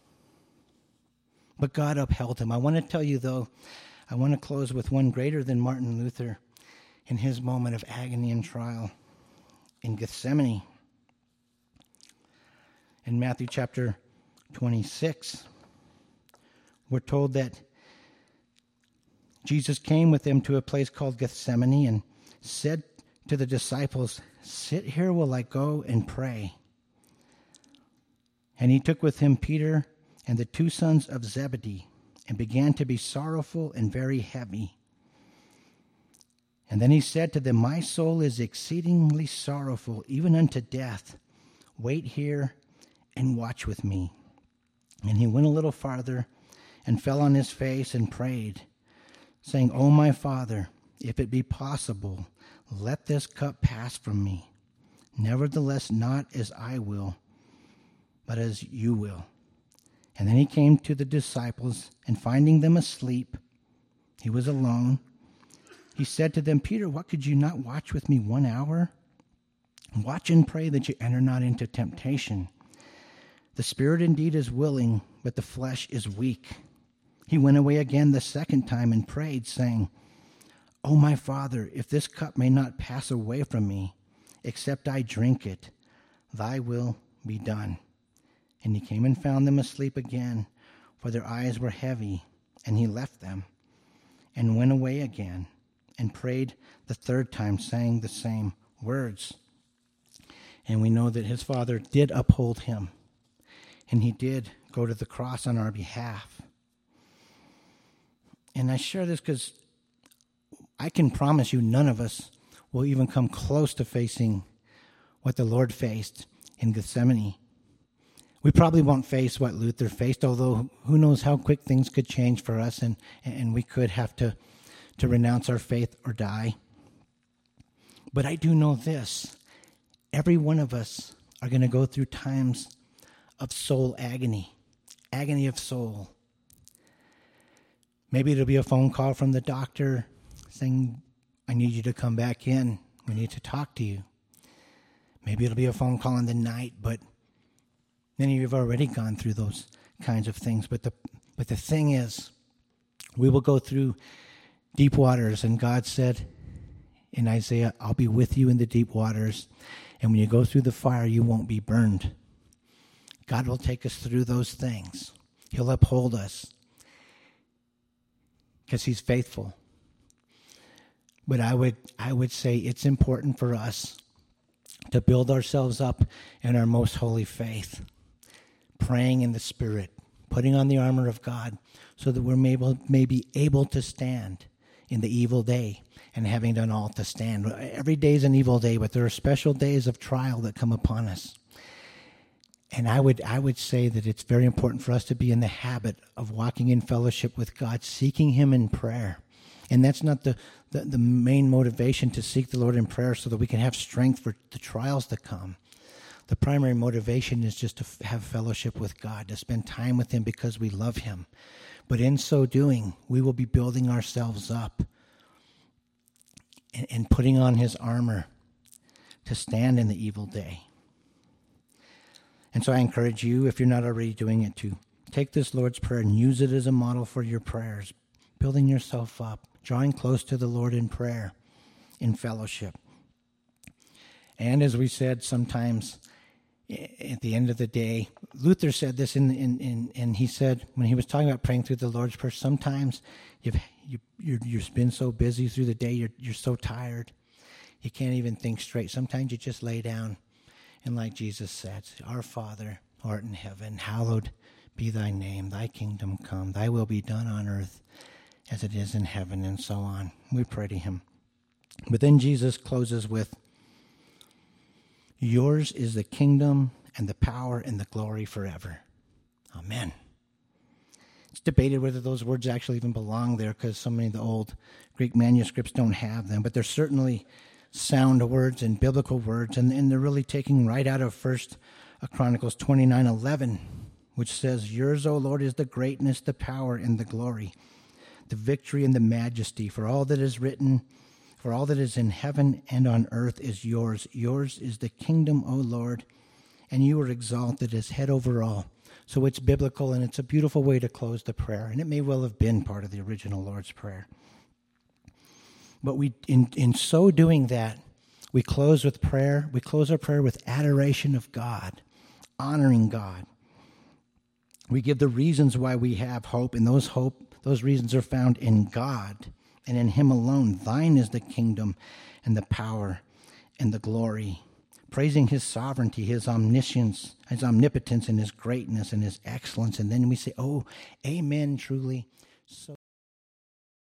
but God upheld him. I want to tell you, though, I want to close with one greater than Martin Luther in his moment of agony and trial in Gethsemane. In Matthew chapter 26, we're told that Jesus came with them to a place called Gethsemane and said to the disciples, sit here while I go and pray. And he took with him Peter and the two sons of Zebedee, and began to be sorrowful and very heavy. And then he said to them, my soul is exceedingly sorrowful, even unto death. Wait here and watch with me. And he went a little farther and fell on his face and prayed, saying, O my Father, if it be possible, let this cup pass from me. Nevertheless, not as I will, but as you will. And then he came to the disciples, and finding them asleep, he was alone. He said to them, Peter, what, could you not watch with me 1 hour? Watch and pray that you enter not into temptation. The spirit indeed is willing, but the flesh is weak. He went away again the second time and prayed, saying, O my Father, if this cup may not pass away from me, except I drink it, thy will be done. And he came and found them asleep again, for their eyes were heavy. And he left them and went away again and prayed the third time, saying the same words. And we know that his Father did uphold him, and he did go to the cross on our behalf. And I share this because I can promise you none of us will even come close to facing what the Lord faced in Gethsemane. We probably won't face what Luther faced, although who knows how quick things could change for us, and we could have to renounce our faith or die. But I do know this. Every one of us are going to go through times of soul agony. agony of soul. Maybe it'll be a phone call from the doctor saying, I need you to come back in. We need to talk to you. Maybe it'll be a phone call in the night, but many of you have already gone through those kinds of things. But the thing is, we will go through deep waters, and God said in Isaiah, I'll be with you in the deep waters, and when you go through the fire, you won't be burned. God will take us through those things. He'll uphold us because he's faithful. But I would say it's important for us to build ourselves up in our most holy faith, praying in the Spirit, putting on the armor of God so that we're maybe able to stand in the evil day, and having done all to stand. Every day is an evil day, but there are special days of trial that come upon us. And I would say that it's very important for us to be in the habit of walking in fellowship with God, seeking him in prayer. And that's not the main motivation to seek the Lord in prayer so that we can have strength for the trials to come. The primary motivation is just to have fellowship with God, to spend time with him because we love him. But in so doing, we will be building ourselves up and putting on his armor to stand in the evil day. And so I encourage you, if you're not already doing it, to take this Lord's Prayer and use it as a model for your prayers, building yourself up, drawing close to the Lord in prayer, in fellowship. And as we said, sometimes at the end of the day, Luther said this, and he said, when he was talking about praying through the Lord's Prayer, sometimes you've been so busy through the day, you're so tired, you can't even think straight. Sometimes you just lay down, and like Jesus said, Our Father, who art in heaven, hallowed be thy name, thy kingdom come, thy will be done on earth as it is in heaven, and so on. We pray to him. But then Jesus closes with, yours is the kingdom and the power and the glory forever. Amen. It's debated whether those words actually even belong there because so many of the old Greek manuscripts don't have them, but they're certainly sound words and biblical words, and they're really taking right out of 1 Chronicles 29:11, which says, yours, O Lord, is the greatness, the power, and the glory, the victory and the majesty, for all that is written, for all that is in heaven and on earth is yours. Yours is the kingdom, O Lord, and you are exalted as head over all. So it's biblical, and it's a beautiful way to close the prayer, and it may well have been part of the original Lord's Prayer. But we, in so doing that, we close with prayer. We close our prayer with adoration of God, honoring God. We give the reasons why we have hope, and those reasons are found in God and in him alone. Thine is the kingdom and the power and the glory. Praising his sovereignty, his omniscience, his omnipotence, and his greatness and his excellence. And then we say, oh, amen, truly. So